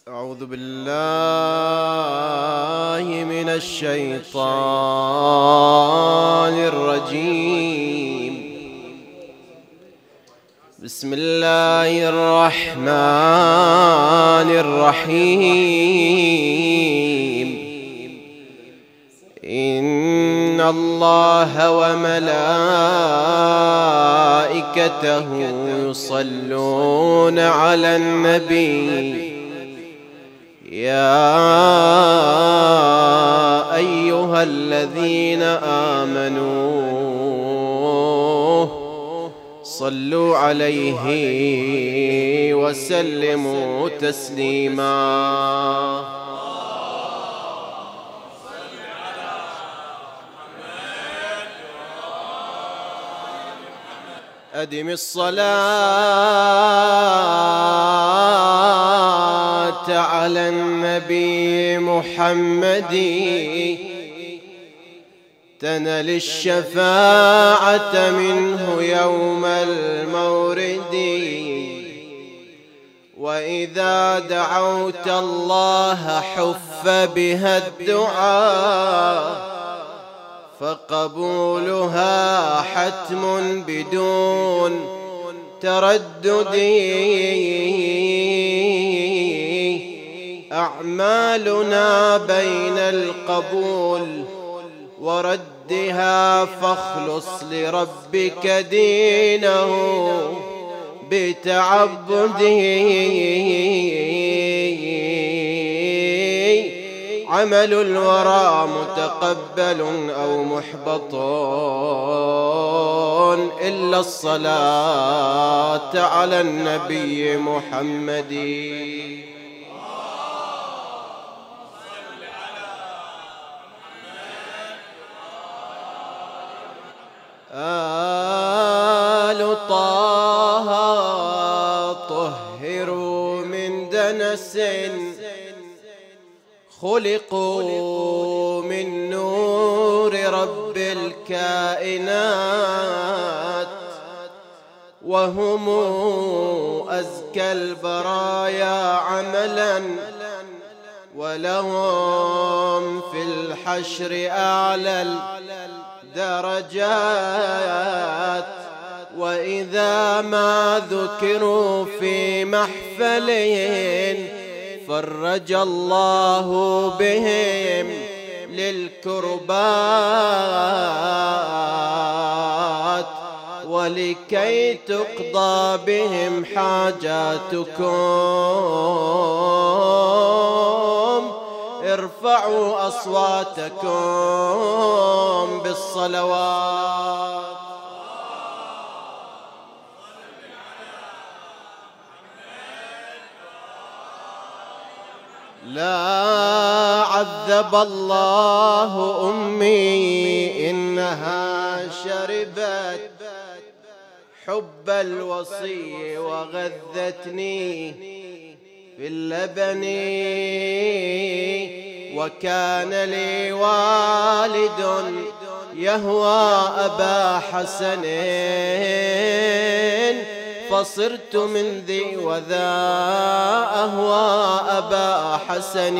أعوذ بالله من الشيطان الرجيم. بسم الله الرحمن الرحيم. إن الله وملائكته يصلون على النبي يا أيها الذين آمنوا صلوا عليه وسلموا تسليما. أدم الصلاة على النبي محمد تنل الشفاعة منه يوم المورد. وإذا دعوت الله حف بها الدعاء فقبولها حتم بدون تردد. أعمالنا بين القبول وردها فاخلص لربك دينه بتعبده. عمل الورى متقبل أو محبط إلا الصلاة على النبي محمد. آل طه طهروا من دنس خلقوا من نور رب الكائنات وهم أزكى البرايا عملا ولهم في الحشر أعلى الدرجات. وإذا ما ذكروا في محفلهم فرج الله بهم للكربات ولكي تقضى بهم حاجاتكم ارفعوا أصواتكم بالصلوات. لا عذب الله أمي إنها شربت حب الوصي وغذتني في اللبن. وكان لي والد يهوى أبا حسن فصرت من ذي وذا أهوى أبا حسن.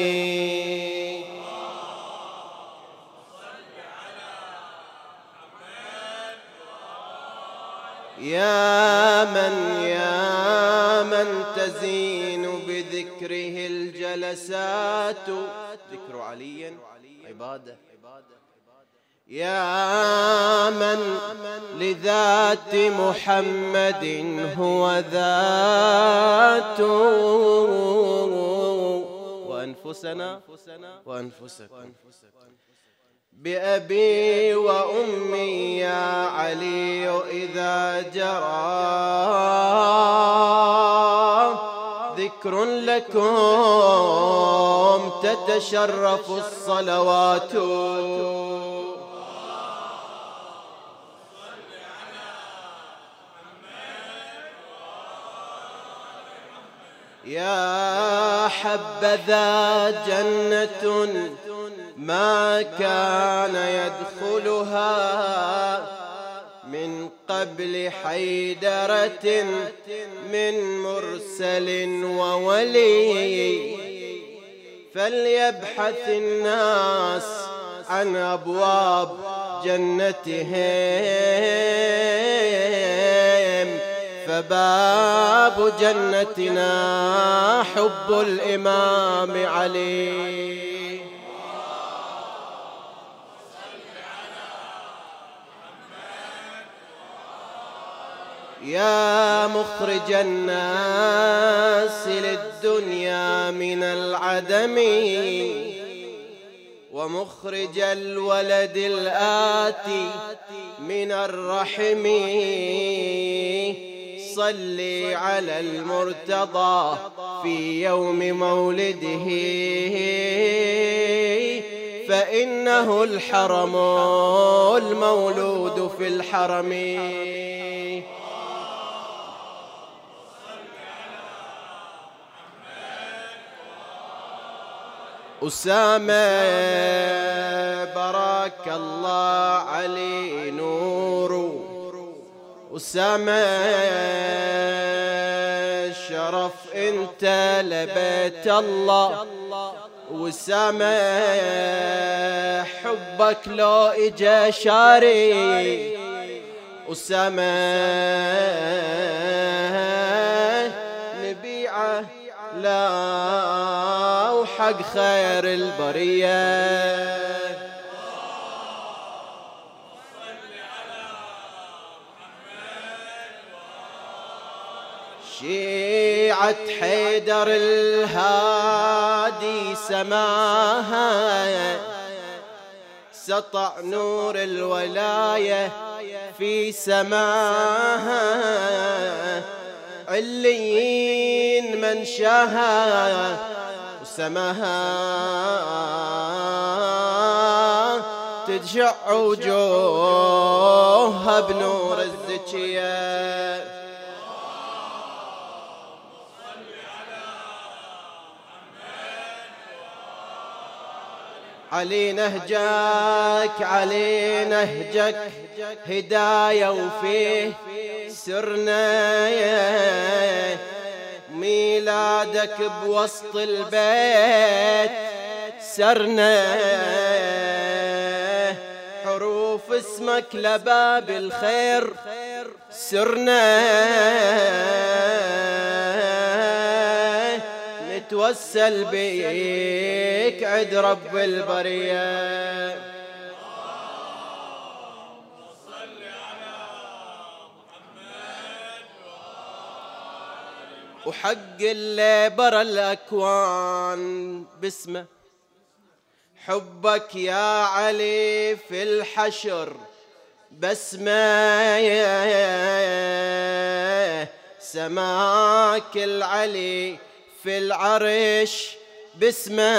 يا من تزين بذكره الجلسات ذكر علي عبادة. يا من لذات محمد هو ذاته وأنفسكم بأبي وأمي يا علي إذا جرى ذكر لكم تتشرف الصلوات. يا حبذا جنة ما كان يدخلها من قبل حيدرة من مرسل وولي، فليبحث الناس عن أبواب جنتهم، فباب جنتنا حب الإمام علي. يا مخرج الناس للدنيا من العدم، ومخرج الولد الآتي من الرحم، صل على المرتضى في يوم مولده، فإنه الحرم المولود في الحرم. أسامة بارك الله عليه نور، أسامة شرف انت لبيت الله، وأسامة حبك لو اجا شاري، أسامة نبيعه لا وحق خير البرية. شيعة حيدر الهادي سماها، سطع نور الولاية في سماها، عليين من شاها وسماها، تدشع وجوهها بنور الزكية. علي نهجك علي نهجك هداية، وفيه سرنا ميلادك بوسط البيت سرنا، حروف اسمك لباب الخير سرنا، نتوسل بيك عد رب البرية. وحق اللي برا الأكوان باسمه، حبك يا علي في الحشر بسمة، سماك العلي في العرش باسمه،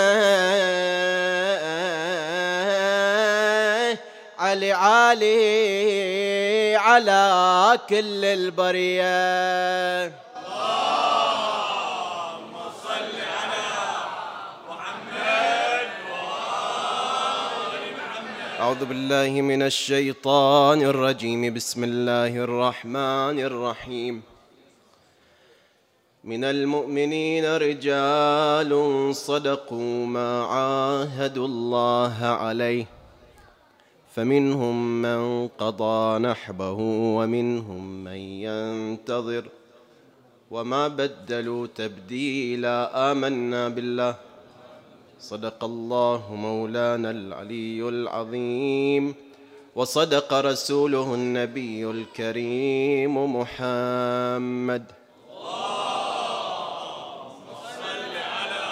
علي عالي على كل البرية. أعوذ بالله من الشيطان الرجيم، بسم الله الرحمن الرحيم. من المؤمنين رجال صدقوا ما عاهدوا الله عليه، فمنهم من قضى نحبه ومنهم من ينتظر وما بدلوا تبديلا. آمنا بالله، صدق الله مولانا العلي العظيم، وصدق رسوله النبي الكريم محمد. اللهم صل على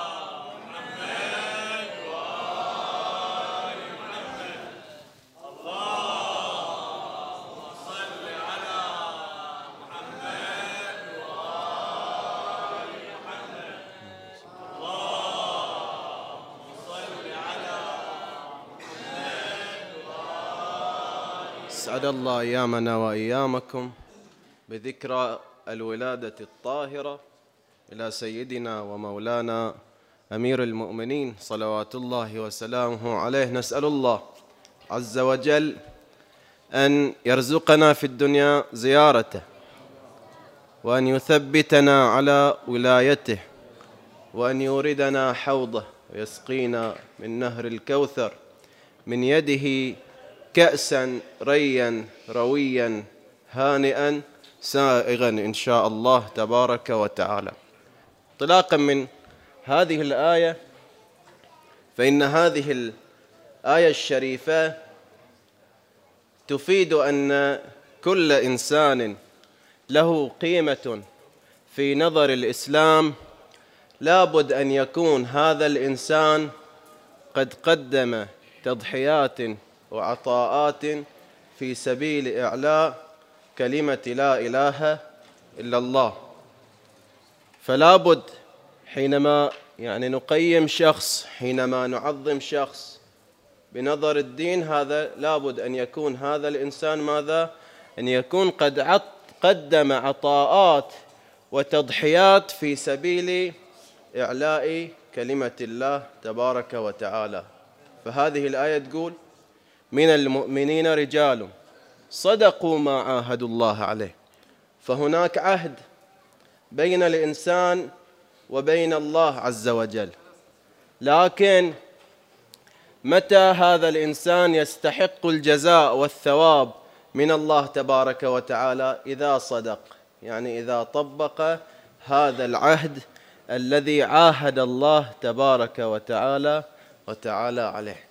محمد وآل محمد. اللهم صل على محمد وآل محمد. أسعد الله أيامنا وأيامكم بذكرى الولادة الطاهرة إلى سيدنا ومولانا أمير المؤمنين صلوات الله وسلامه عليه. نسأل الله عز وجل أن يرزقنا في الدنيا زيارته، وأن يثبتنا على ولايته، وأن يوردنا حوضه ويسقينا من نهر الكوثر من يده كأسا ريا رويا هانئا سائغا إن شاء الله تبارك وتعالى. انطلاقا من هذه الآية، فإن هذه الآية الشريفة تفيد أن كل إنسان له قيمة في نظر الإسلام لابد أن يكون هذا الإنسان قد قدم تضحيات وعطاءات في سبيل إعلاء كلمة لا إله إلا الله. فلا بد حينما نقيم شخص، حينما نعظم شخص بنظر الدين، هذا لابد أن يكون هذا الإنسان ماذا؟ أن يكون قد قدم عطاءات وتضحيات في سبيل إعلاء كلمة الله تبارك وتعالى. فهذه الآية تقول: من المؤمنين رجال صدقوا ما عاهدوا الله عليه. فهناك عهد بين الإنسان وبين الله عز وجل، لكن متى هذا الإنسان يستحق الجزاء والثواب من الله تبارك وتعالى؟ إذا صدق، إذا طبق هذا العهد الذي عاهد الله تبارك وتعالى عليه.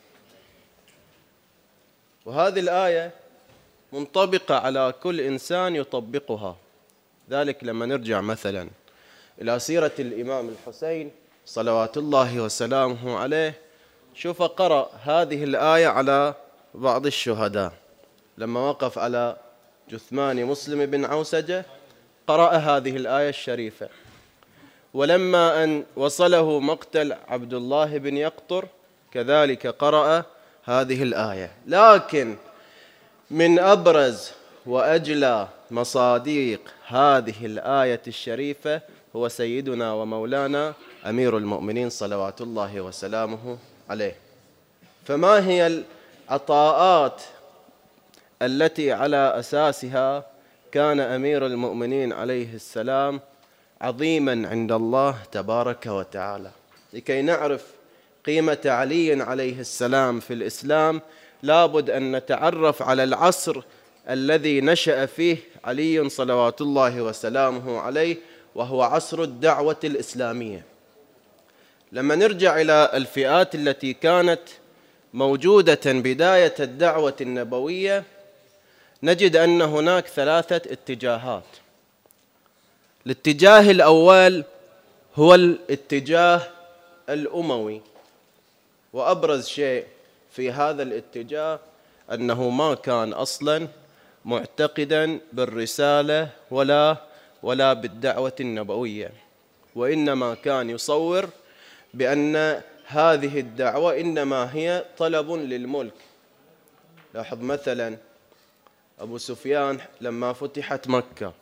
وهذه الآية منطبقة على كل إنسان يطبقها. ذلك لما نرجع مثلا إلى سيرة الإمام الحسين صلوات الله وسلامه عليه، شوف قرأ هذه الآية على بعض الشهداء لما وقف على جثمان مسلم بن عوسجة، قرأ هذه الآية الشريفة. ولما أن وصله مقتل عبد الله بن يقطر كذلك قرأ هذه الآية. لكن من أبرز وأجلى مصاديق هذه الآية الشريفة هو سيدنا ومولانا أمير المؤمنين صلوات الله وسلامه عليه. فما هي العطاءات التي على أساسها كان أمير المؤمنين عليه السلام عظيما عند الله تبارك وتعالى؟ لكي نعرف قيمة علي عليه السلام في الإسلام لابد أن نتعرف على العصر الذي نشأ فيه علي صلوات الله وسلامه عليه، وهو عصر الدعوة الإسلامية. لما نرجع إلى الفئات التي كانت موجودة بداية الدعوة النبوية، نجد أن هناك 3 اتجاهات. الاتجاه الأول هو الاتجاه الأموي، وأبرز شيء في هذا الاتجاه أنه ما كان أصلاً معتقداً بالرسالة ولا بالدعوة النبوية، وإنما كان يصور بأن هذه الدعوة إنما هي طلب للملك. لاحظ مثلاً أبو سفيان لما فتحت مكة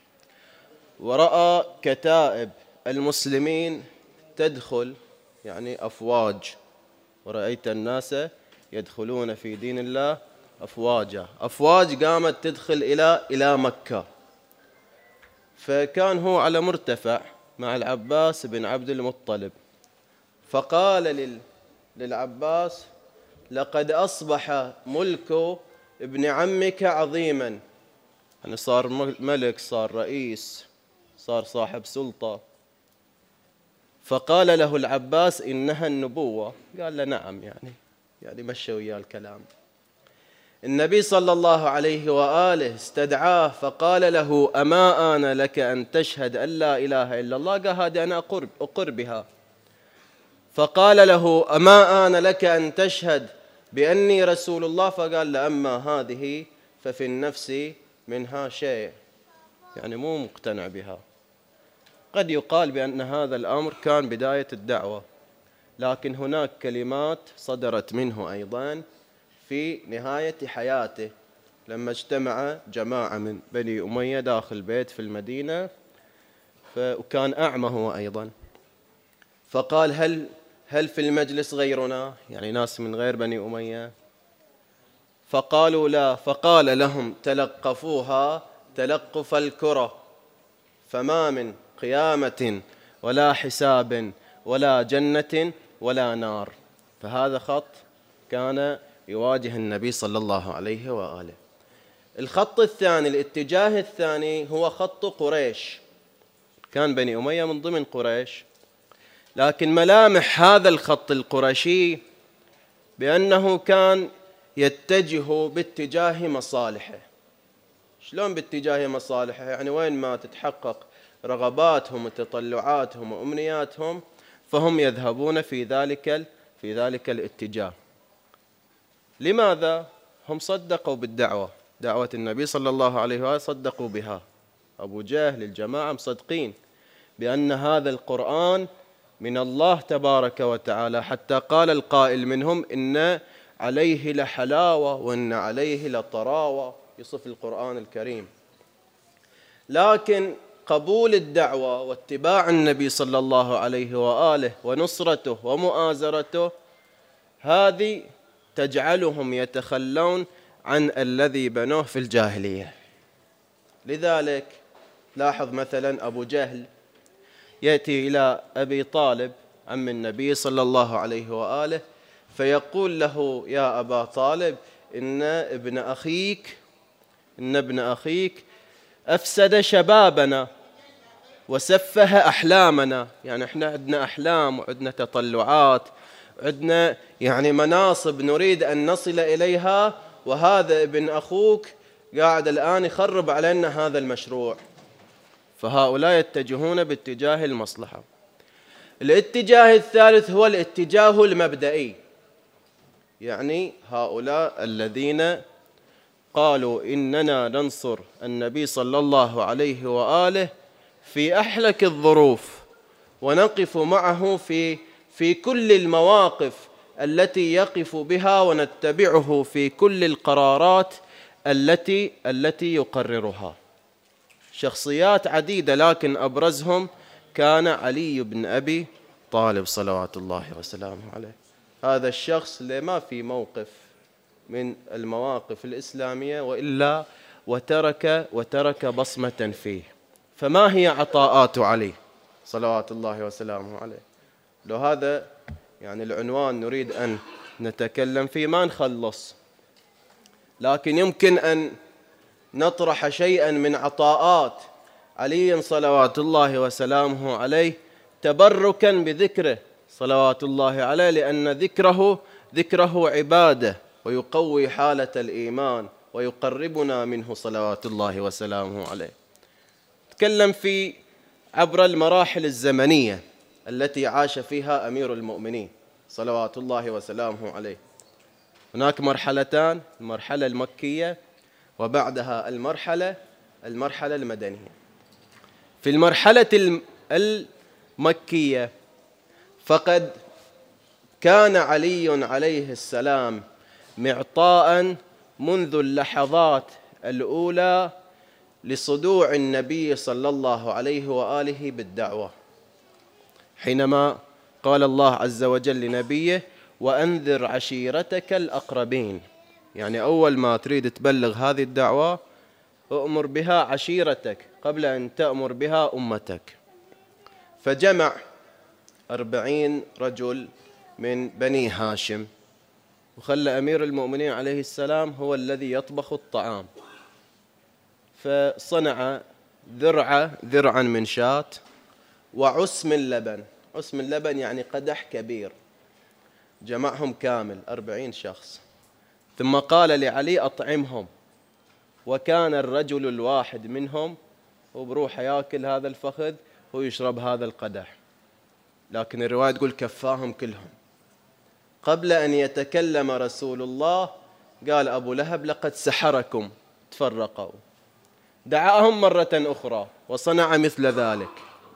ورأى كتائب المسلمين تدخل أفواج، ورأيت الناس يدخلون في دين الله أفواجا، أفواج قامت تدخل إلى مكة. فكان هو على مرتفع مع العباس بن عبد المطلب، فقال للعباس: لقد أصبح ملك ابن عمك عظيما، صار ملك، صار رئيس، صار صاحب سلطة. فقال له العباس: إنها النبوة. قال له: نعم، مشى وياه الكلام. النبي صلى الله عليه وآله استدعاه فقال له: أما آن لك أن تشهد أن لا إله إلا الله؟ قال: هذه أنا أقر بها. فقال له: أما آن لك أن تشهد بأني رسول الله؟ فقال له: أما هذه ففي النفس منها شيء، مو مقتنع بها. قد يقال بأن هذا الأمر كان بداية الدعوة، لكن هناك كلمات صدرت منه أيضا في نهاية حياته لما اجتمع جماعة من بني أمية داخل بيت في المدينة، وكان أعمى هو أيضا. فقال: هل في المجلس غيرنا؟ ناس من غير بني أمية؟ فقالوا لا، فقال لهم تلقفوها تلقف الكرة، فما من قيامة ولا حساب ولا جنة ولا نار. فهذا خط كان يواجه النبي صلى الله عليه وآله. الخط الثاني، الاتجاه الثاني، هو خط قريش. كان بني أمية من ضمن قريش، لكن ملامح هذا الخط القرشي بأنه كان يتجه باتجاه مصالحه. شلون باتجاه مصالحه؟ يعني وين ما تتحقق رغباتهم وتطلعاتهم وأمنياتهم فهم يذهبون في ذلك الاتجاه. لماذا؟ هم صدقوا بالدعوة، دعوة النبي صلى الله عليه وآله صدقوا بها. أبو جهل الجماعة مصدقين بأن هذا القرآن من الله تبارك وتعالى، حتى قال القائل منهم إن عليه لحلاوة وإن عليه لطراوة، يصف القرآن الكريم. لكن قبول الدعوة واتباع النبي صلى الله عليه وآله ونصرته ومؤازرته هذه تجعلهم يتخلون عن الذي بنوه في الجاهلية. لذلك لاحظ مثلا أبو جهل يأتي إلى أبي طالب عم النبي صلى الله عليه وآله فيقول له يا أبا طالب إن ابن أخيك أفسد شبابنا وسفه أحلامنا. يعني إحنا عندنا أحلام وعندنا تطلعات، عندنا يعني مناصب نريد أن نصل إليها، وهذا ابن أخوك قاعد الآن يخرب علينا هذا المشروع. فهؤلاء يتجهون باتجاه المصلحة. الاتجاه الثالث هو الاتجاه المبدئي، يعني هؤلاء الذين قالوا إننا ننصر النبي صلى الله عليه وآله في أحلك الظروف، ونقف معه في كل المواقف التي يقف بها، ونتبعه في كل القرارات التي يقررها. شخصيات عديدة، لكن أبرزهم كان علي بن أبي طالب صلوات الله وسلامه عليه. هذا الشخص اللي ما في موقف من المواقف الإسلامية وإلا وترك بصمة فيه. فما هي عطاءات علي صلوات الله وسلامه عليه؟ لو هذا يعني العنوان نريد أن نتكلم فيه ما نخلص، لكن يمكن أن نطرح شيئا من عطاءات علي صلوات الله وسلامه عليه تبركا بذكره صلوات الله عليه، لأن ذكره عبادة ويقوي حالة الإيمان ويقربنا منه صلوات الله وسلامه عليه. تكلم في عبر المراحل الزمنية التي عاش فيها أمير المؤمنين صلوات الله وسلامه عليه. هناك مرحلتان، المرحلة المكية وبعدها المرحلة المدنية. في المرحلة المكية فقد كان علي عليه السلام معطاء منذ اللحظات الأولى لصدوع النبي صلى الله عليه وآله بالدعوة، حينما قال الله عز وجل لنبيه وأنذر عشيرتك الأقربين. يعني أول ما تريد تبلغ هذه الدعوة أؤمر بها عشيرتك قبل أن تأمر بها أمتك. فجمع 40 رجل من بني هاشم، وخلى أمير المؤمنين عليه السلام هو الذي يطبخ الطعام. فصنع ذرعا من شاة وعسم اللبن. عسم اللبن يعني قدح كبير، جمعهم كامل 40 شخص. ثم قال لعلي أطعمهم، وكان الرجل الواحد منهم وبروح يأكل هذا الفخذ ويشرب هذا القدح، لكن الرواية تقول كفاهم كلهم. قبل أن يتكلم رسول الله قال أبو لهب لقد سحركم، تفرقوا. دعاهم مرة أخرى وصنع مثل ذلك،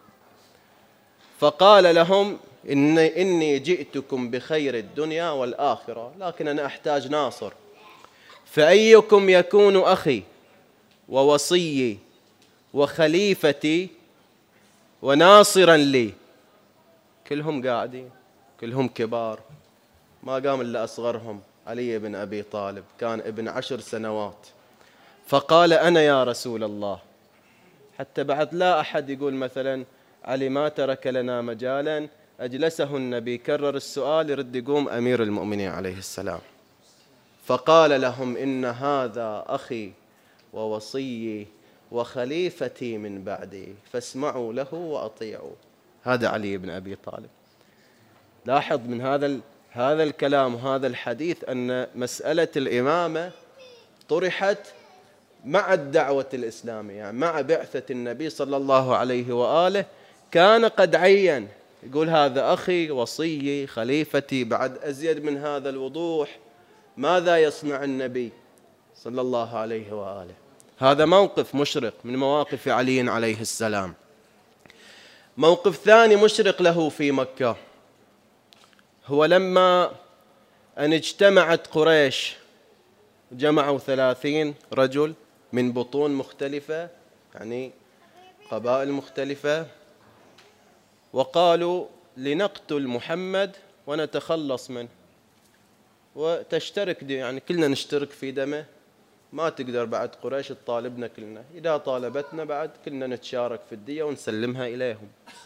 فقال لهم إني جئتكم بخير الدنيا والآخرة، لكن أنا أحتاج ناصر، فأيكم يكون أخي ووصيي وخليفتي وناصرا لي؟ كلهم قاعدين، كلهم كبار، ما قام إلا أصغرهم علي بن أبي طالب، كان ابن 10 سنوات، فقال أنا يا رسول الله. حتى بعد لا أحد يقول مثلا علي ما ترك لنا مجالا، أجلسه النبي كرر السؤال يرد يقوم أمير المؤمنين عليه السلام، فقال لهم إن هذا أخي ووصيي وخليفتي من بعدي فاسمعوا له وأطيعوا. هذا علي بن أبي طالب. لاحظ من هذا الكلام وهذا الحديث أن مسألة الإمامة طرحت مع الدعوة الإسلامية، يعني مع بعثة النبي صلى الله عليه وآله كان قد عين، يقول هذا أخي وصيي خليفتي. بعد أزيد من هذا الوضوح ماذا يصنع النبي صلى الله عليه وآله؟ هذا موقف مشرق من مواقف علي عليه السلام. موقف ثاني مشرق له في مكة هو لما أن اجتمعت قريش، جمعوا 30 رجل من بطون مختلفة، يعني قبائل مختلفة، وقالوا لنقتل محمد ونتخلص منه وتشترك يعني كلنا نشترك في دمه. ما تقدر بعد قريش تطالبنا كلنا، إذا طالبتنا بعد كلنا نتشارك في الدية ونسلمها إليهم.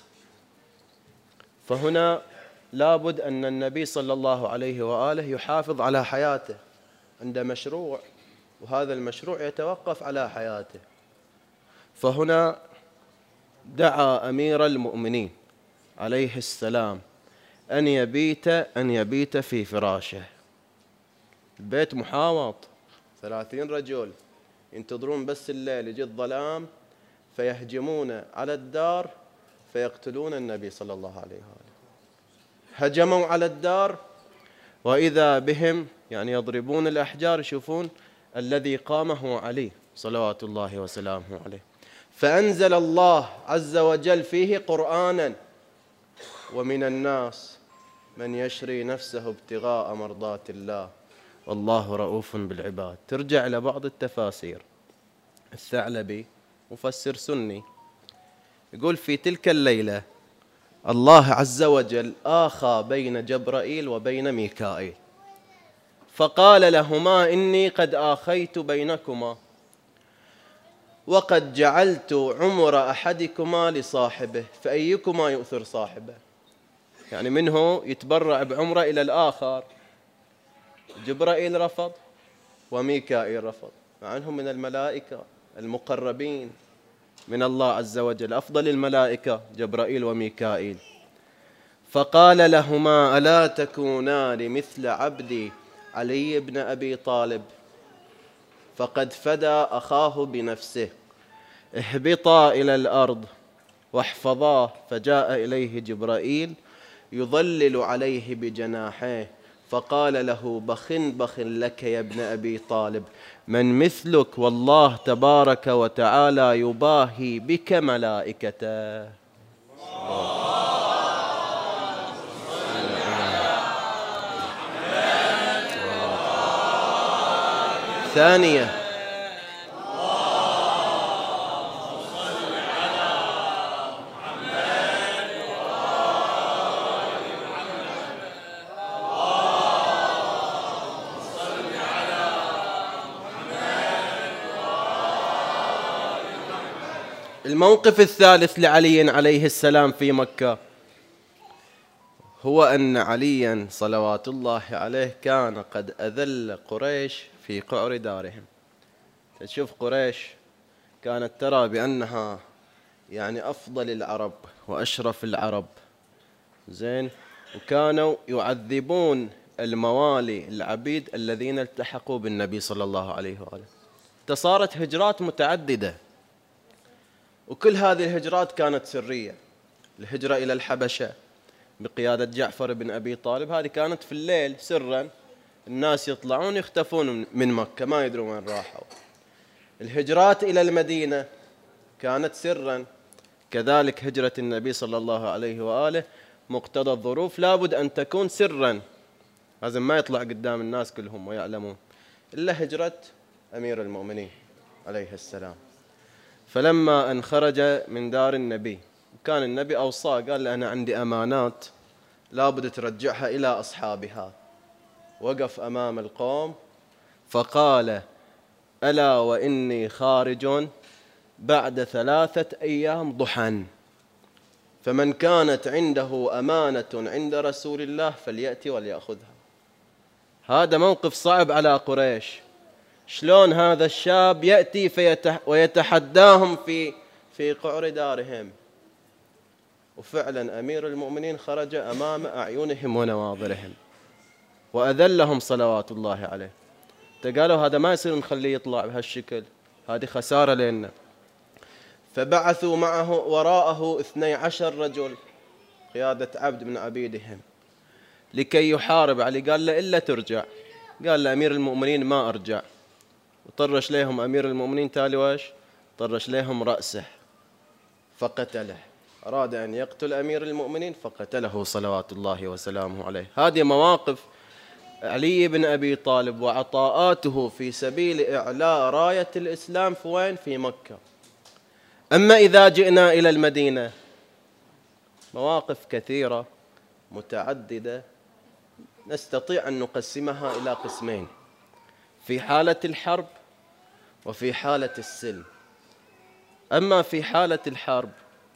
فهنا لابد أن النبي صلى الله عليه وآله يحافظ على حياته عند مشروع، وهذا المشروع يتوقف على حياته. فهنا دعا أمير المؤمنين عليه السلام أن يبيت في فراشه. البيت محاوط، 30 رجل ينتظرون بس الليل يجي الظلام فيهجمون على الدار فيقتلون النبي صلى الله عليه وآله. هجموا على الدار وإذا بهم يعني يضربون الأحجار، يشوفون الذي قامه علي صلوات الله وسلامه عليه. فأنزل الله عز وجل فيه قرآنا: ومن الناس من يشري نفسه ابتغاء مرضات الله والله رؤوف بالعباد. ترجع إلى بعض التفاسير، الثعلبي مفسر سني يقول في تلك الليلة الله عز وجل آخى بين جبرائيل وبين ميكائيل، فقال لهما إني قد آخيت بينكما وقد جعلت عمر أحدكما لصاحبه فأيكما يؤثر صاحبه. يعني منه يتبرع بعمره إلى الآخر. جبرائيل رفض وميكائيل رفض، مع أنهم من الملائكة المقربين من الله عز وجل، أفضل الملائكة جبرائيل وميكائيل. فقال لهما ألا تكونان مثل عبدي علي بن أبي طالب فقد فدى أخاه بنفسه، اهبطا إلى الأرض واحفظاه. فجاء إليه جبرائيل يظلل عليه بجناحيه فقال له بخ بخ لك يا ابن أبي طالب، من مثلك والله تبارك وتعالى يباهي بك ملائكته. ثانية الموقف الثالث لعلي عليه السلام في مكة هو أن عليا صلوات الله عليه كان قد أذل قريش في قعر دارهم. تشوف قريش كانت ترى بأنها يعني أفضل العرب وأشرف العرب، زين، وكانوا يعذبون الموالي العبيد الذين التحقوا بالنبي صلى الله عليه وآله. صارت هجرات متعددة، وكل هذه الهجرات كانت سرية. الهجرة إلى الحبشة بقيادة جعفر بن أبي طالب، هذه كانت في الليل سرا، الناس يطلعون يختفون من مكة ما يدرون وين راحوا. الهجرات إلى المدينة كانت سرا، كذلك هجرة النبي صلى الله عليه وآله مقتضى الظروف لابد أن تكون سرا، لازم ما يطلع قدام الناس كلهم ويعلمون، إلا هجرة أمير المؤمنين عليه السلام. فلما أن خرج من دار النبي كان النبي أوصاه، قال له أنا عندي أمانات لابد ترجعها إلى أصحابها. وقف أمام القوم فقال: ألا وإني خارج بعد 3 أيام ضحى، فمن كانت عنده أمانة عند رسول الله فليأتي وليأخذها. هذا موقف صعب على قريش. شلون هذا الشاب يأتي ويتحداهم في قعر دارهم؟ وفعلا أمير المؤمنين خرج أمام أعينهم ونواظرهم وأذلهم صلوات الله عليه. قالوا هذا ما يصير نخليه يطلع بهالشكل، هذه خسارة لنا. فبعثوا معه وراءه 12 رجل قيادة عبد من عبيدهم لكي يحارب علي. قال له: إلا ترجع. قال له: أمير المؤمنين ما أرجع. وطرش لهم أمير المؤمنين تالي وش؟ طرش لهم رأسه فقتله. أراد أن يقتل أمير المؤمنين فقتله صلوات الله وسلامه عليه. هذه مواقف علي بن أبي طالب وعطاءاته في سبيل إعلاء راية الإسلام في وين؟ في مكة. أما إذا جئنا إلى المدينة مواقف كثيرة متعددة نستطيع أن نقسمها إلى قسمين: في حالة الحرب وفي حالة السلم. أما في حالة الحرب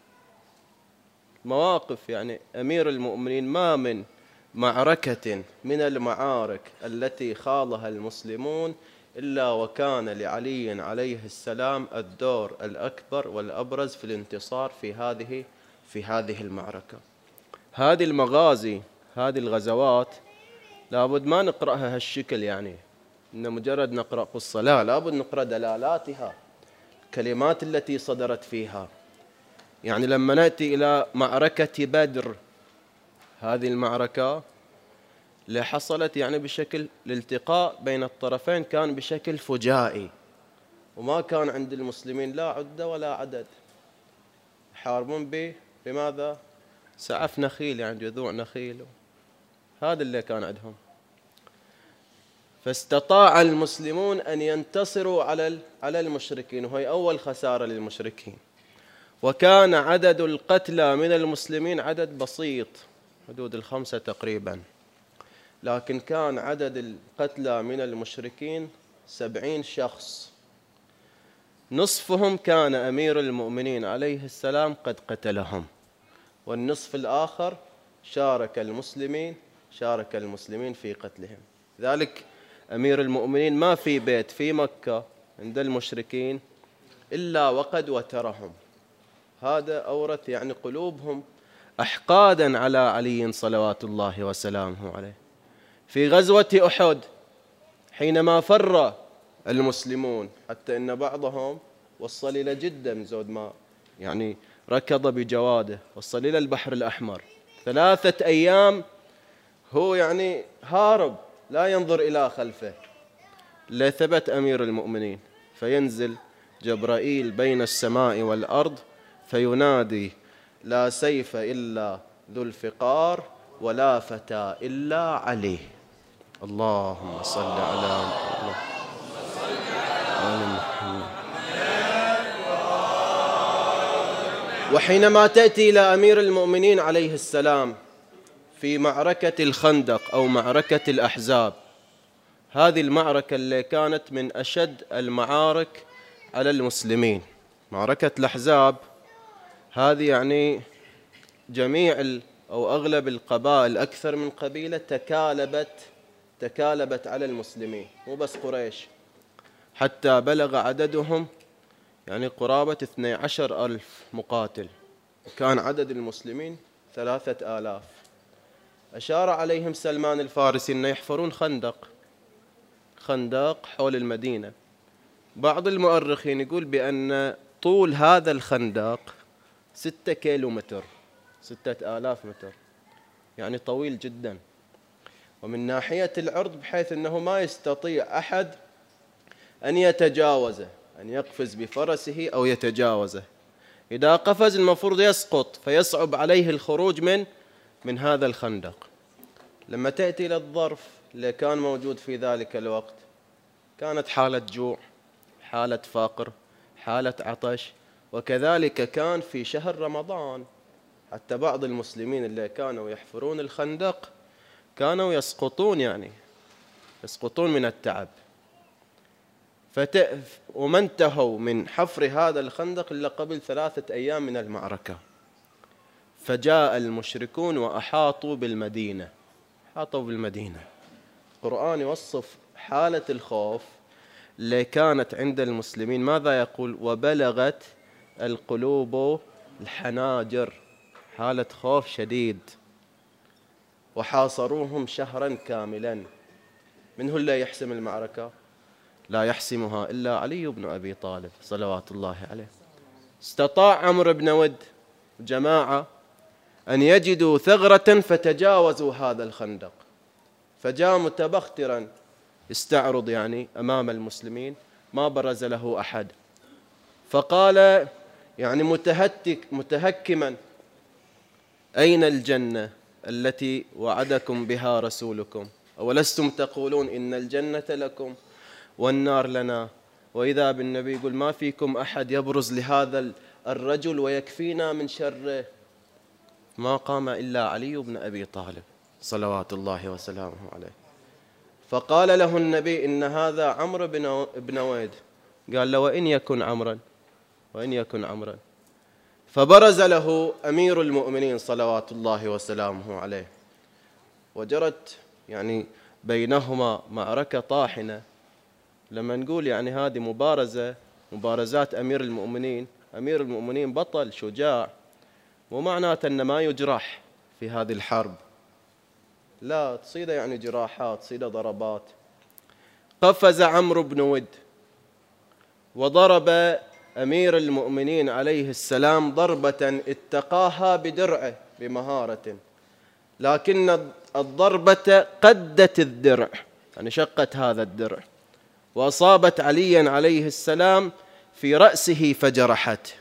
مواقف يعني أمير المؤمنين ما من معركة من المعارك التي خاضها المسلمون إلا وكان لعلي عليه السلام الدور الأكبر والأبرز في الانتصار في هذه المعركة. هذه المغازي، هذه الغزوات لابد ما نقرأها هالشكل، يعني إن مجرد نقرأ قصة، لا، لابد نقرأ دلالاتها، الكلمات التي صدرت فيها. يعني لما نأتي إلى معركة بدر، هذه المعركة اللي حصلت يعني بشكل الالتقاء بين الطرفين كان بشكل فجائي، وما كان عند المسلمين لا عدة ولا عدد، يحاربون بماذا؟ سعف نخيل، يعني جذوع نخيل، هذا اللي كان عندهم. فاستطاع المسلمون أن ينتصروا على المشركين، وهي أول خسارة للمشركين. وكان عدد القتلى من المسلمين عدد بسيط، حدود 5 تقريبا، لكن كان عدد القتلى من المشركين 70 شخص، نصفهم كان أمير المؤمنين عليه السلام قد قتلهم، والنصف الآخر شارك المسلمين في قتلهم. ذلك أمير المؤمنين ما في بيت في مكة عند المشركين إلا وقد وترهم. هذا أورث يعني قلوبهم أحقادا على علي صلوات الله وسلامه عليه. في غزوة أحد حينما فر المسلمون، حتى إن بعضهم وصل إلى جدة من زود ما يعني ركض بجواده، وصل إلى البحر الأحمر 3 أيام هو يعني هارب لا ينظر إلى خلفه. لثبت أمير المؤمنين، فينزل جبرائيل بين السماء والأرض فينادي: لا سيف إلا ذو الفقار ولا فتى إلا علي. اللهم صل على محمد. وحينما تأتي إلى أمير المؤمنين عليه السلام في معركة الخندق أو معركة الأحزاب، هذه المعركة اللي كانت من أشد المعارك على المسلمين، معركة الأحزاب هذه يعني جميع أو أغلب القبائل، أكثر من قبيلة تكالبت على المسلمين، مو بس قريش، حتى بلغ عددهم يعني قرابة 12,000 مقاتل، وكان عدد المسلمين 3,000. أشار عليهم سلمان الفارسي أن يحفرون خندق حول المدينة. بعض المؤرخين يقول بأن طول هذا الخندق 6 كيلومتر، 6,000 متر، يعني طويل جدا. ومن ناحية العرض بحيث أنه ما يستطيع أحد أن يتجاوزه، أن يقفز بفرسه أو يتجاوزه. إذا قفز المفروض يسقط، فيصعب عليه الخروج من هذا الخندق. لما تأتي إلى الظرف اللي كان موجود في ذلك الوقت، كانت حالة جوع، حالة فقر، حالة عطش، وكذلك كان في شهر رمضان. حتى بعض المسلمين اللي كانوا يحفرون الخندق كانوا يسقطون، يعني يسقطون من التعب. وما انتهوا من حفر هذا الخندق إلا قبل 3 أيام من المعركة. فجاء المشركون وأحاطوا بالمدينة. القرآن يوصف حالة الخوف اللي كانت عند المسلمين، ماذا يقول؟ وبلغت القلوب الحناجر، حالة خوف شديد. وحاصروهم شهرا كاملا. من هو اللي يحسم المعركة؟ لا يحسمها إلا علي بن أبي طالب صلوات الله عليه. استطاع عمرو بن ود جماعة أن يجدوا ثغرة فتجاوزوا هذا الخندق، فجاء متبخترا استعرض يعني أمام المسلمين، ما برز له أحد، فقال يعني متهكما: أين الجنة التي وعدكم بها رسولكم؟ أولستم تقولون إن الجنة لكم والنار لنا؟ وإذا بالنبي يقول: ما فيكم أحد يبرز لهذا الرجل ويكفينا من شره. ما قام إلا علي بن أبي طالب صلوات الله وسلامه عليه. فقال له النبي: إن هذا عمرو بن ويد. قال له: وإن يكن عمرا. فبرز له أمير المؤمنين صلوات الله وسلامه عليه، وجرت يعني بينهما معركة طاحنة. لما نقول يعني هذه مبارزات أمير المؤمنين بطل شجاع، ومعناته أن ما يجرح في هذه الحرب، لا تصيده يعني جراحات، تصيده ضربات. قفز عمرو بن ود وضرب أمير المؤمنين عليه السلام ضربة اتقاها بدرعه بمهارة، لكن الضربة قدت الدرع، يعني شقت هذا الدرع، وأصابت عليا عليه السلام في رأسه فجرحته.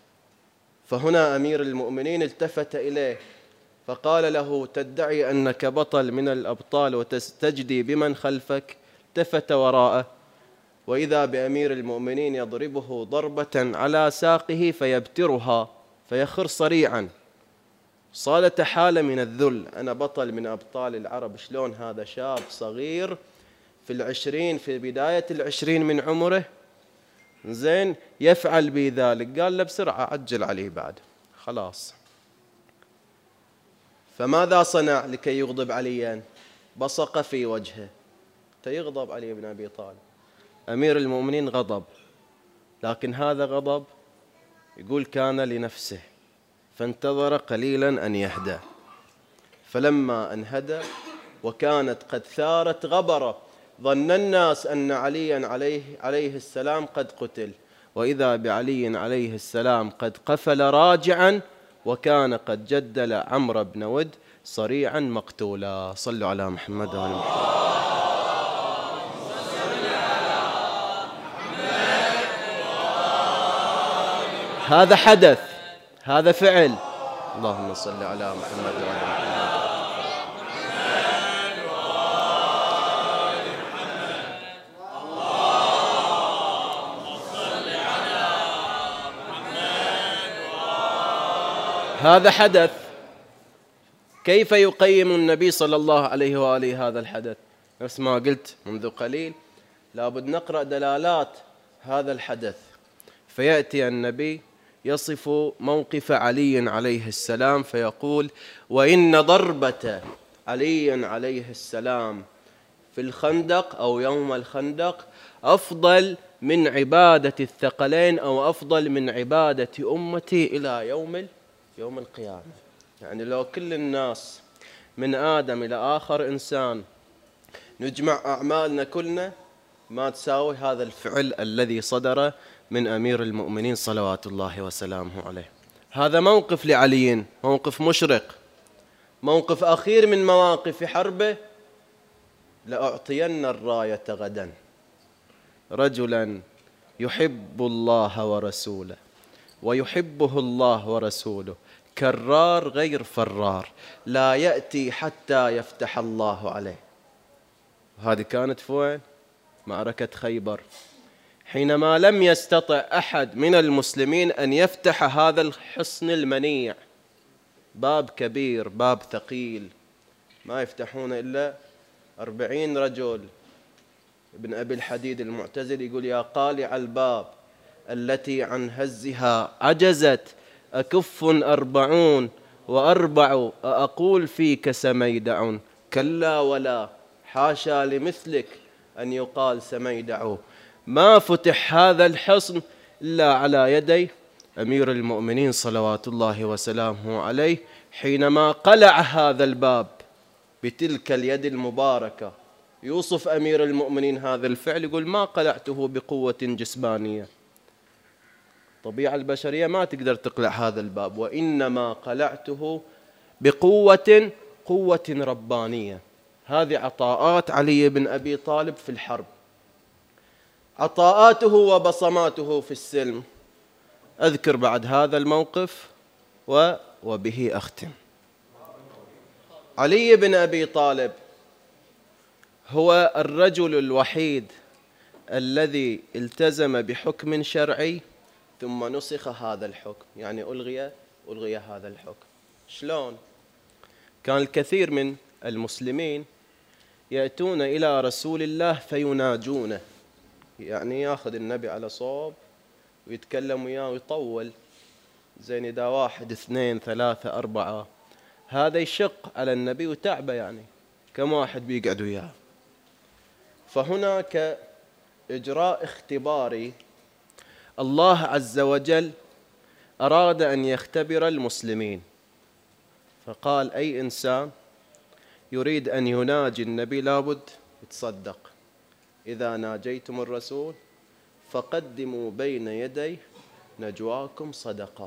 فهنا أمير المؤمنين التفت إليه فقال له: تدعي أنك بطل من الأبطال وتستجدي بمن خلفك؟ التفت وراءه، وإذا بأمير المؤمنين يضربه ضربة على ساقه فيبترها فيخر صريعا. صالت حالة من الذل، أنا بطل من أبطال العرب، شلون هذا شاب صغير في بداية 20 من عمره زين يفعل بي ذلك؟ قال له: بسرعة عجل عليه بعد خلاص. فماذا صنع لكي يغضب عليا؟ بصق في وجهه. يغضب علي بن أبي طالب، أمير المؤمنين غضب، لكن هذا غضب يقول كان لنفسه، فانتظر قليلا أن يهدى. فلما أن هدى وكانت قد ثارت غبرة، ظن الناس أن عليا عليه السلام قد قتل، وإذا بعلي عليه السلام قد قفل راجعا، وكان قد جدل عمرو بن ود صريعا مقتولا. صلوا على محمد وعلى محمد. هذا حدث، هذا فعل. اللهم صل على محمد وعلى محمد. هذا حدث. كيف يقيم النبي صلى الله عليه وآله هذا الحدث؟ نفس ما قلت منذ قليل، لابد نقرأ دلالات هذا الحدث. فيأتي النبي يصف موقف علي عليه السلام فيقول: وإن ضربة علي عليه السلام في الخندق أو يوم الخندق أفضل من عبادة الثقلين، أو أفضل من عبادة أمتي إلى يوم القيامة. يعني لو كل الناس من آدم إلى آخر إنسان نجمع أعمالنا كلنا ما تساوي هذا الفعل الذي صدر من أمير المؤمنين صلوات الله وسلامه عليه. هذا موقف لعلي، موقف مشرق، موقف أخير من مواقف حربه. لأعطين الراية غدا رجلا يحب الله ورسوله ويحبه الله ورسوله، كرار غير فرار، لا يأتي حتى يفتح الله عليه. وهذه كانت في معركة خيبر، حينما لم يستطع أحد من المسلمين أن يفتح هذا الحصن المنيع، باب كبير، باب ثقيل، ما يفتحون إلا 40 رجل ابن أبي الحديد المعتزلي يقول: يا قالع الباب التي عن هزها عجزت، أكف 40 وأربع أقول فيك سميدع، كلا ولا حاشا لمثلك أن يقال سميدع، ما فتح هذا الحصن إلا على يدي أمير المؤمنين صلوات الله وسلامه عليه، حينما قلع هذا الباب بتلك اليد المباركة. يوصف أمير المؤمنين هذا الفعل يقول: ما قلعته بقوة جسمانية، الطبيعة البشرية ما تقدر تقلع هذا الباب، وإنما قلعته قوة ربانية. هذه عطاءات علي بن أبي طالب في الحرب، عطاءاته وبصماته في السلم. أذكر بعد هذا الموقف وبه أختم. علي بن أبي طالب هو الرجل الوحيد الذي التزم بحكم شرعي ثم نسخ هذا الحكم، يعني ألغي هذا الحكم. شلون؟ كان الكثير من المسلمين يأتون إلى رسول الله فيناجونه، يعني يأخذ النبي على صوب ويتكلم وياه ويطول، زين إذا 1 2 3 4 هذا يشق على النبي وتعبه، يعني كم واحد بيقعد وياه. فهناك إجراء اختباري، الله عز وجل أراد أن يختبر المسلمين، فقال: أي إنسان يريد أن يناجي النبي لابد يتصدق، إذا ناجيتم الرسول فقدموا بين يدي نجواكم صدقة.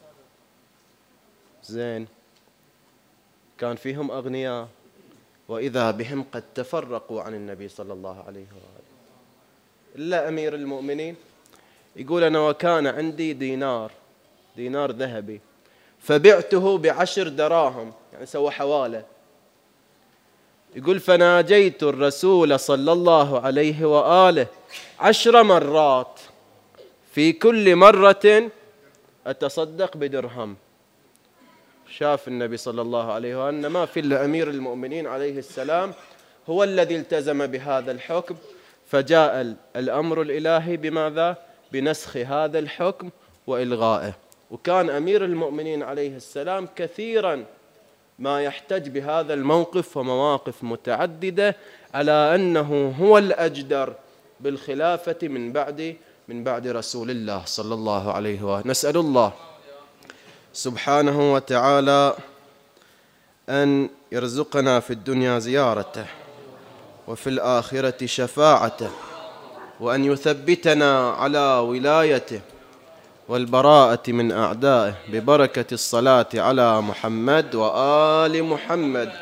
زين، كان فيهم أغنياء وإذا بهم قد تفرقوا عن النبي صلى الله عليه وآله، إلا أمير المؤمنين يقول: أنا وكان عندي دينار ذهبي فبعته ب10 دراهم، يعني سوى حوالة. يقول: فناجيت الرسول صلى الله عليه وآله 10 مرات، في كل مرة أتصدق بدرهم. شاف النبي صلى الله عليه وآله أن ما في إلا أمير المؤمنين عليه السلام هو الذي التزم بهذا الحكم، فجاء الأمر الإلهي بماذا؟ بنسخ هذا الحكم وإلغائه. وكان أمير المؤمنين عليه السلام كثيرا ما يحتج بهذا الموقف ومواقف متعددة على أنه هو الأجدر بالخلافة من بعد رسول الله صلى الله عليه وآله. نسأل الله سبحانه وتعالى أن يرزقنا في الدنيا زيارته وفي الآخرة شفاعته، وأن يثبتنا على ولايته والبراءة من أعدائه، ببركة الصلاة على محمد وآل محمد.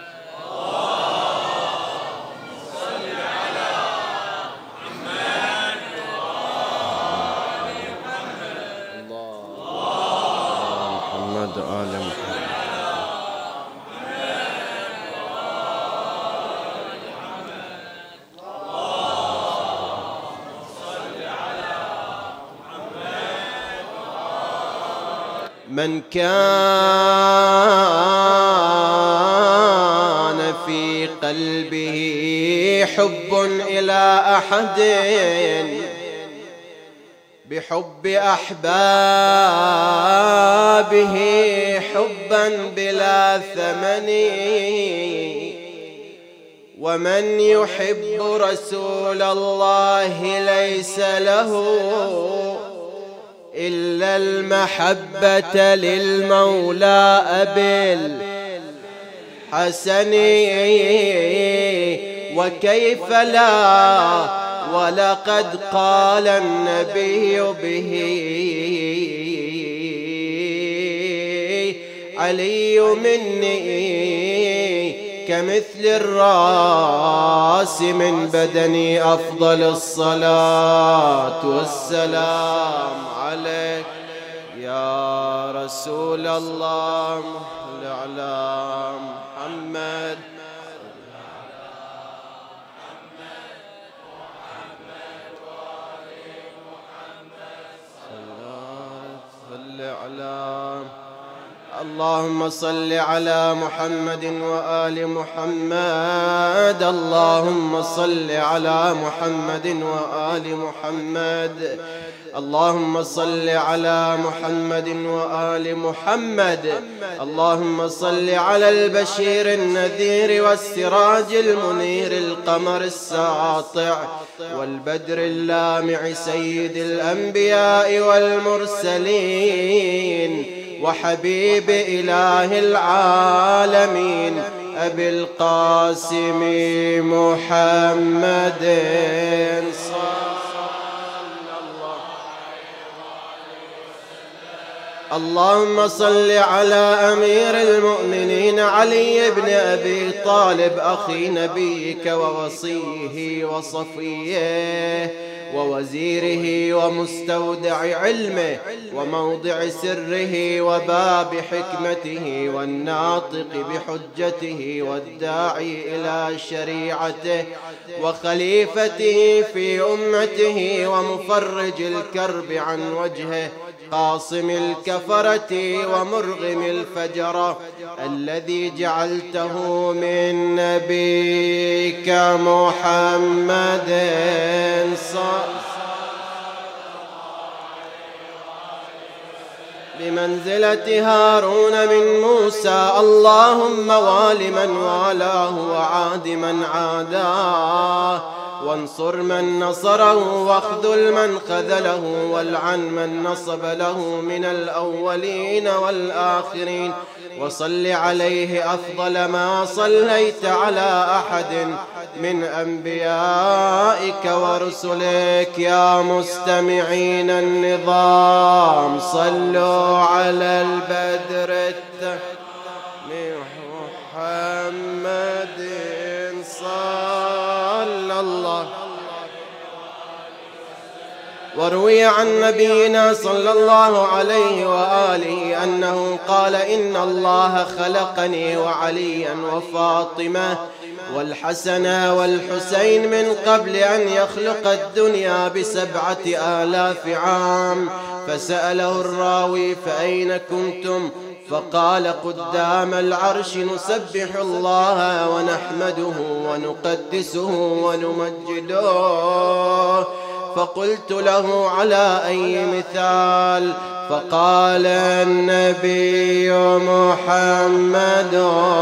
من كان في قلبه حب إلى أحد بحب أحبابه حبا بلا ثمن، ومن يحب رسول الله ليس له إلا المحبة للمولى أبي الحسن. وكيف لا، ولقد قال النبي به: علي مني كمثل الراس من بدني، أفضل الصلاة والسلام عليك يا رسول الله. على محمد صل على اللهم صل على محمد وآل محمد. اللهم صل على محمد وآل محمد. اللهم صل على محمد وآل محمد. اللهم صل على البشير النذير والسراج المنير القمر الساطع والبدر اللامع سيد الأنبياء والمرسلين وحبيب إله العالمين أبي القاسم محمد اللهم صل على أمير المؤمنين علي بن أبي طالب أخي نبيك ووصيه وصفيه ووزيره ومستودع علمه وموضع سره وباب حكمته والناطق بحجته والداعي إلى شريعته وخليفته في أمته ومفرج الكرب عن وجهه قاصم الكفرة ومرغم الفجرة الذي جعلته من نبيك محمد بمنزلة هارون من موسى. اللهم وال من والاه وعاد من عاداه وانصر من نصره واخذل من خذله والعن من نصب له من الأولين والآخرين وصل عليه أفضل ما صليت على أحد من أنبيائك ورسلك. يا مستمعين النظام صلوا على البدر محمد صلى الله. وروي عن نبينا صلى الله عليه وآله أنه قال إن الله خلقني وعليا وفاطمة والحسن والحسين من قبل أن يخلق الدنيا ب7,000 عام. فسأله الراوي فأين كنتم؟ فقال قدام العرش نسبح الله ونحمده ونقدسه ونمجده. فقلت له على أي مثال؟ فقال النبي محمد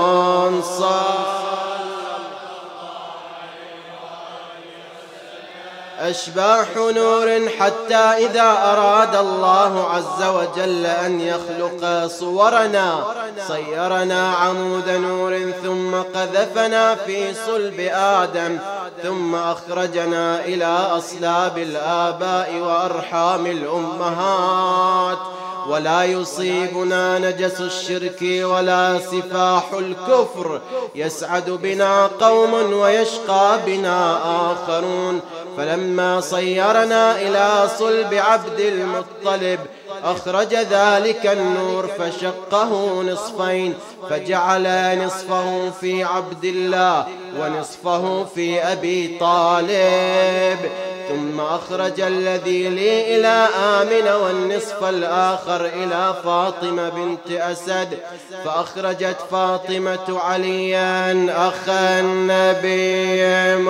أشباح نور حتى إذا أراد الله عز وجل أن يخلق صورنا صيرنا عمود نور ثم قذفنا في صلب آدم ثم أخرجنا إلى أصلاب الآباء وأرحام الأمهات. ولا يصيبنا نجس الشرك ولا سفاح الكفر. يسعد بنا قوم ويشقى بنا آخرون. فلما صيرنا إلى صلب عبد المطلب أخرج ذلك النور فشقه نصفين فجعل نصفه في عبد الله ونصفه في أبي طالب. ثم أخرج الذي لي إلى آمنة والنصف الآخر إلى فاطمة بنت أسد. فأخرجت فاطمة عليا أخا النبي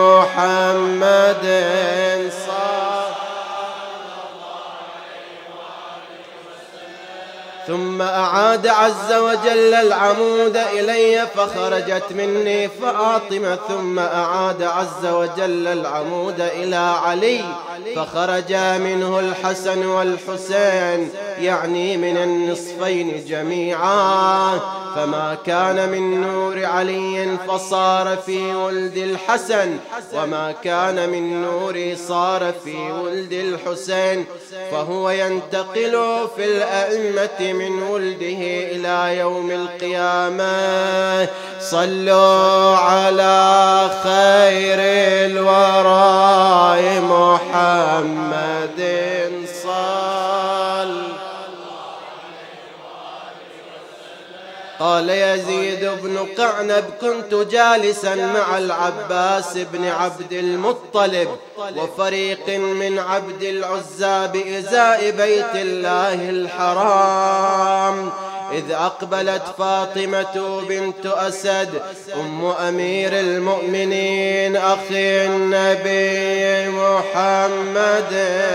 محمد ثم أعاد عز وجل العمود إلي فخرجت مني فاطمة. ثم أعاد عز وجل العمود إلى علي فخرج منه الحسن والحسين يعني من النصفين جميعا. فما كان من نور علي فصار في ولد الحسن وما كان من نوري صار في ولد الحسين. فهو ينتقل في الأئمة من ولده إلى يوم القيامة. صلوا على خير الورى محمد صلى. قال يزيد بن قعنب كنت جالسا مع العباس بن عبد المطلب وفريق من عبد العزى بإزاء بيت الله الحرام إذ أقبلت فاطمة بنت أسد أم أمير المؤمنين أخي النبي محمد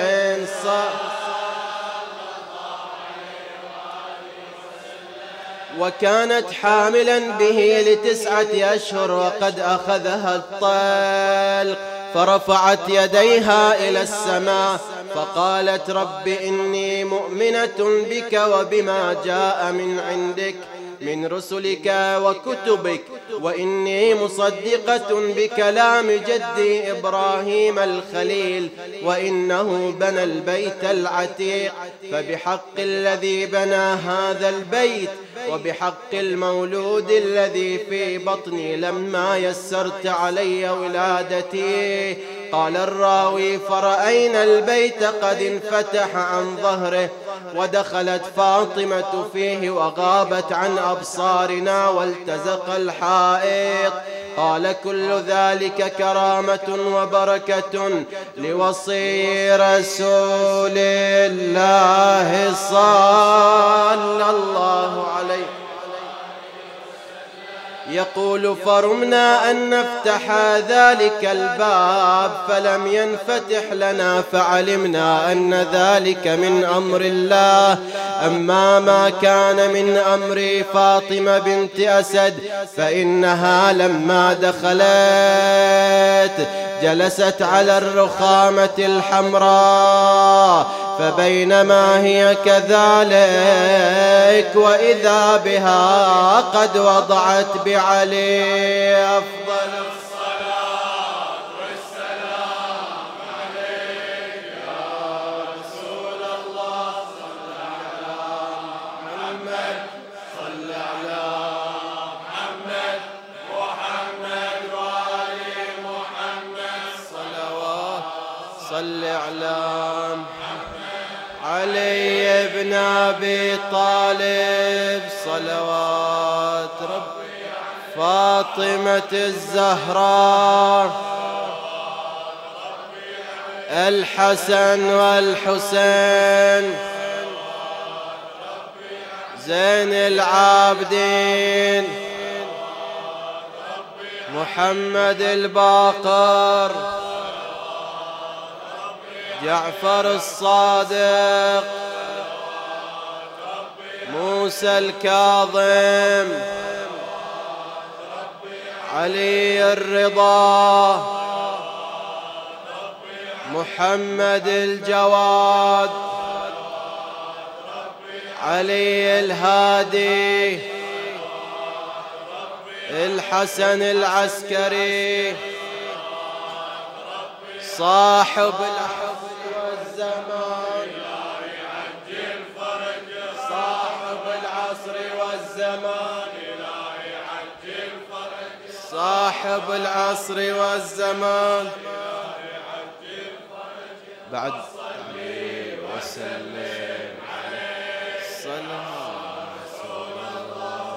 وكانت حاملا به ل9 أشهر، وقد أخذها الطلق، فرفعت يديها إلى السماء فقالت رب إني مؤمنة بك وبما جاء من عندك من رسلك وكتبك، وإني مصدقة بكلام جدي إبراهيم الخليل، وإنه بنى البيت العتيق، فبحق الذي بنى هذا البيت وبحق المولود الذي في بطني لما يسرت علي ولادتي. قال الراوي فرأينا البيت قد انفتح عن ظهره، ودخلت فاطمة فيه وغابت عن أبصارنا والتزق الحائط. قال كل ذلك كرامة وبركة لوصي رسول الله صلى الله عليه. يقول فرمنا أن نفتح ذلك الباب فلم ينفتح لنا، فعلمنا أن ذلك من أمر الله. أما ما كان من أمر فاطمة بنت أسد فإنها لما دخلت جلست على الرخامة الحمراء، فبينما هي كذلك وإذا بها قد وضعت بعلي أفضل الصلاة والسلام عليك يا رسول الله. صل على محمد، صل على محمد، محمد وآل محمد صلوات. صل على علي بن أبي طالب صلوات ربي، فاطمة الزهراء، الحسن والحسين، زين العابدين، محمد الباقر، جعفر الصادق، موسى الكاظم، علي الرضا، محمد الجواد، علي الهادي، الحسن العسكري، صاحب العصر والزمان، صاحب العصر والزمان، صاحب العصر والزمان، بعد عليه وسلم صلى رسول الله.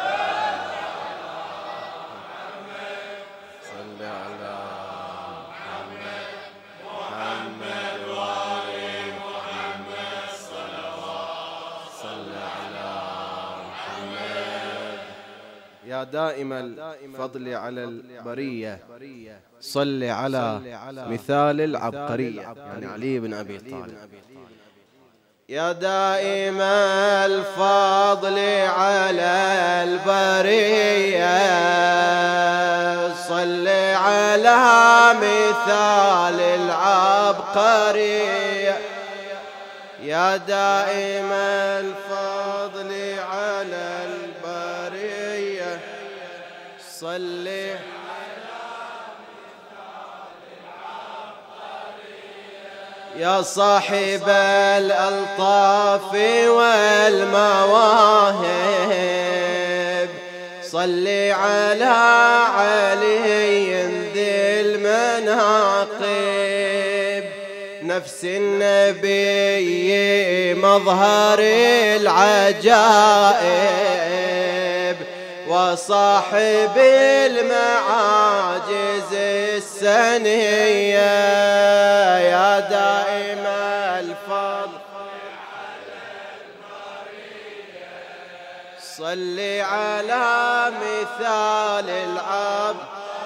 صل على محمد، محمد وآل محمد صلوات. صل على محمد. يا دائم الفضل على البرية صل على مثال العبقرية، يعني علي بن أبي طالب. يا دائم الفضل على البرية صل على مثال العبقرية. يا دائم الفضل على البرية صل يا صاحب الألطاف والمواهب صل على علي ذي المناقب، نفس النبي مظهر العجائب، وصاحب المعاجز السنية. يا دائم الفضل صل على مثال العبد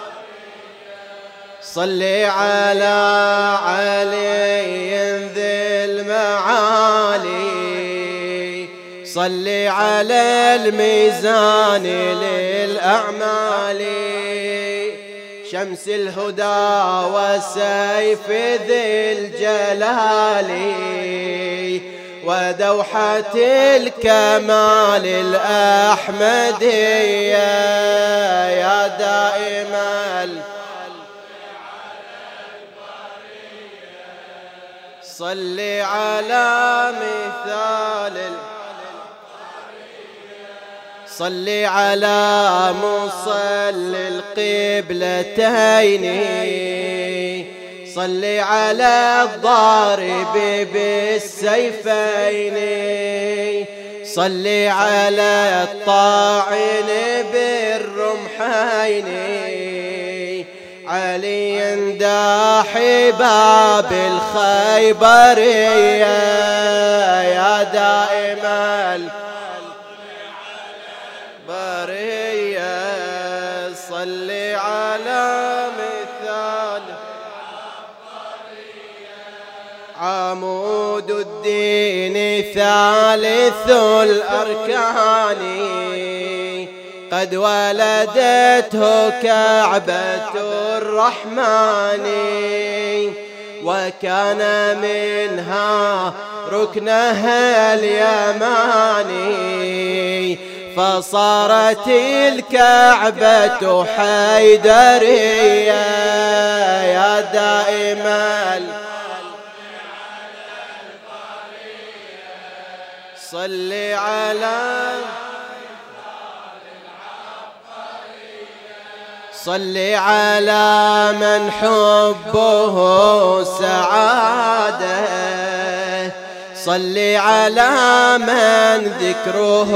صل على علي ذي المعالي صل على الميزان للأعمال شمس الهدى وسيف ذي الجلال ودوحة الكمال الأحمدية يا دائم صل على مثال صل على مصل القبلتين صل على الضارب بالسيفين صل على الطاعن بالرمحين علي داحي باب الخيبرية يا دائم البرية صل على مثال عمود الدين ثالث الأركان قد ولدته كعبة الرحمن وكان منها ركنها اليماني فصارت الكعبة حيدرية يا دائم صل على صل على من حبه سعادة صل على من ذكره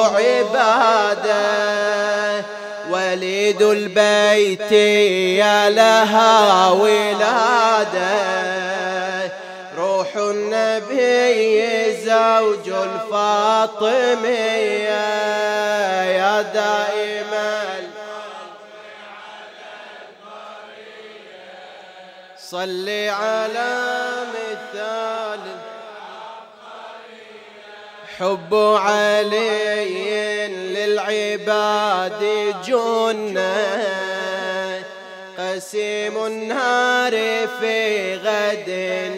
عبادة وليد البيت يا لها ولادة روح النبي زوج الفاطمية يا دائم صل على مثال حب علي للعباد جنة قسيم النار في غد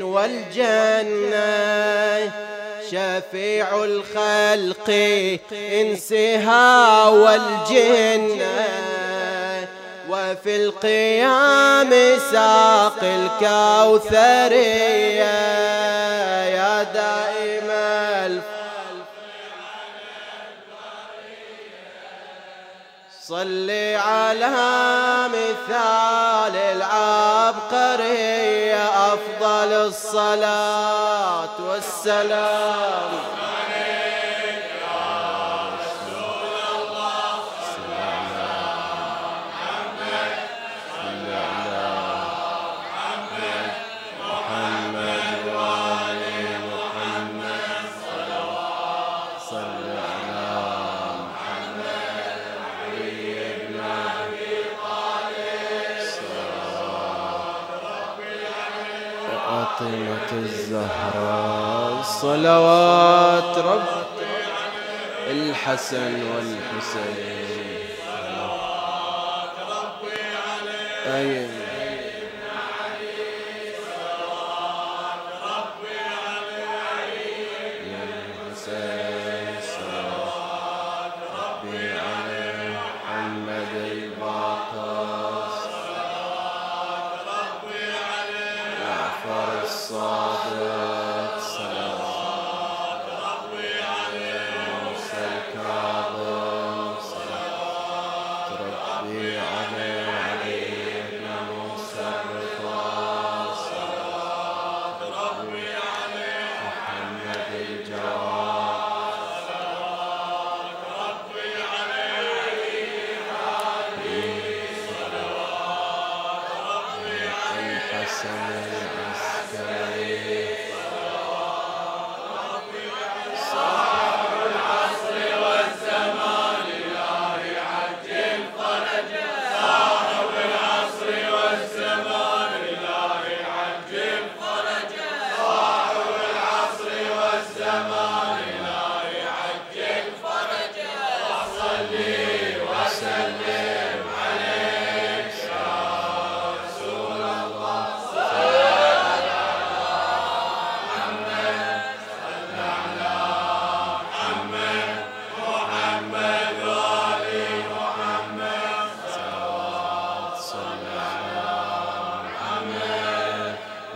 والجنة شفيع الخلق إنسها والجنة وفي القيام ساق الكوثرية يا دائم صل على مثال العبقرية أفضل الصلاة والسلام فاطمة الزهراء صلوات رب الحسن والحسين أي صاحب العصر والزمان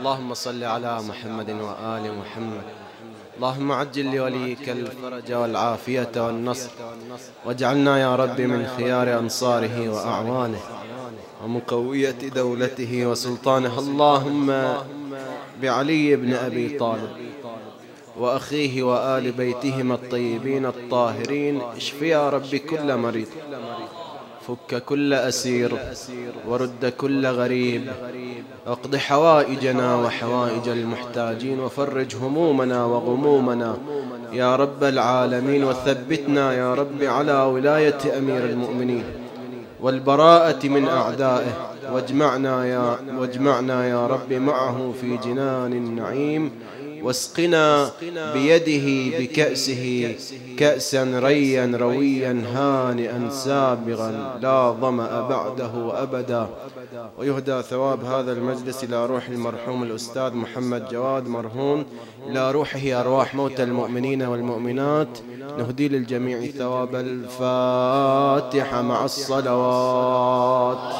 اللهم صل على محمد وآل محمد. اللهم عجل لوليك الفرج والعافية والنصر، واجعلنا يا رب من خيار أنصاره وأعوانه ومقوية دولته وسلطانه. اللهم بعلي بن أبي طالب وأخيه وآل بيتهما الطيبين الطاهرين اشف يا رب كل مريض، فك كل أسير، ورد كل غريب، اقض حوائجنا وحوائج المحتاجين، وفرج همومنا وغمومنا يا رب العالمين، وثبتنا يا رب على ولاية أمير المؤمنين والبراءة من أعدائه، واجمعنا يا رب معه في جنان النعيم، واسقنا بيده بكأسه كأسا ريا رويا هانئا سابغا لا ظمأ بعده أبدا. ويهدى ثواب هذا المجلس إلى روح المرحوم الأستاذ محمد جواد مرهون، إلى روحه أرواح موتى المؤمنين والمؤمنات. نهدي للجميع ثواب الفاتحة مع الصلوات.